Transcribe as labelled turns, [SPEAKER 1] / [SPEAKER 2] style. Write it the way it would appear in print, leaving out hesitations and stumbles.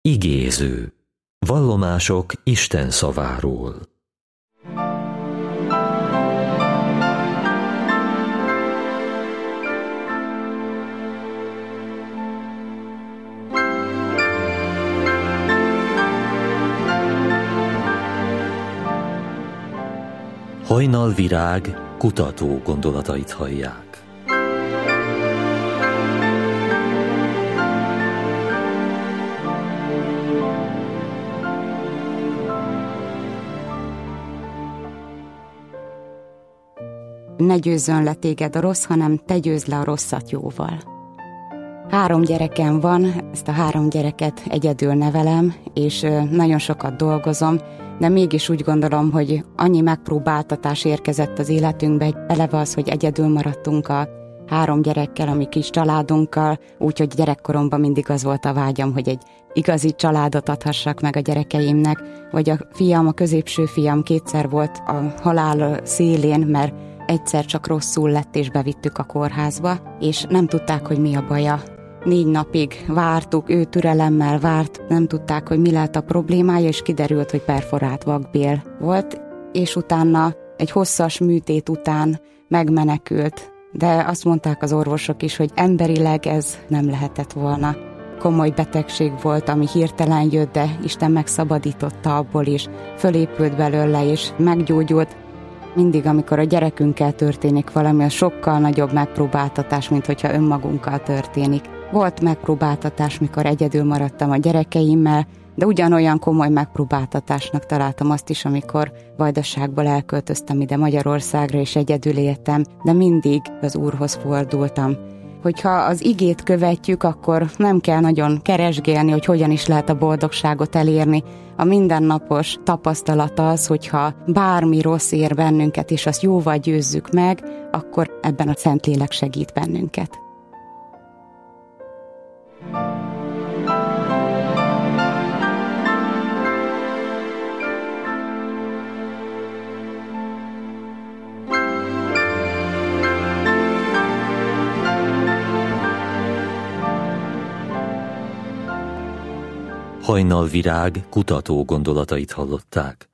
[SPEAKER 1] Igéző. Vallomások Isten szaváról. Hajnalvirág kutató gondolatait hallják.
[SPEAKER 2] Ne győzzön le téged a rossz, hanem te győzd le a rosszat jóval. 3 gyerekem van, ezt a 3 gyereket egyedül nevelem, és nagyon sokat dolgozom, de mégis úgy gondolom, hogy annyi megpróbáltatás érkezett az életünkbe, eleve az, hogy egyedül maradtunk a 3 gyerekkel, a mi kis családunkkal, úgyhogy gyerekkoromban mindig az volt a vágyam, hogy egy igazi családot adhassak meg a gyerekeimnek, vagy a fiam, a középső fiam 2-szer volt a halál szélén, mert egyszer csak rosszul lett, és bevittük a kórházba, és nem tudták, hogy mi a baja. 4 napig vártuk, ő türelemmel várt, nem tudták, hogy mi lehet a problémája, és kiderült, hogy perforált vakbél volt, és utána egy hosszas műtét után megmenekült. De azt mondták az orvosok is, hogy emberileg ez nem lehetett volna. Komoly betegség volt, ami hirtelen jött, de Isten megszabadította abból is, fölépült belőle, és meggyógyult. Mindig, amikor a gyerekünkkel történik valami, az sokkal nagyobb megpróbáltatás, mint hogyha önmagunkkal történik. Volt megpróbáltatás, mikor egyedül maradtam a gyerekeimmel, de ugyanolyan komoly megpróbáltatásnak találtam azt is, amikor Vajdaságból elköltöztem ide Magyarországra, és egyedül éltem, de mindig az Úrhoz fordultam. Hogyha az igét követjük, akkor nem kell nagyon keresgélni, hogy hogyan is lehet a boldogságot elérni. A mindennapos tapasztalat az, hogyha bármi rossz ér bennünket, és azt jóval győzzük meg, akkor ebben a Szentlélek segít bennünket.
[SPEAKER 1] Hajnalvirág kutató gondolatait hallották.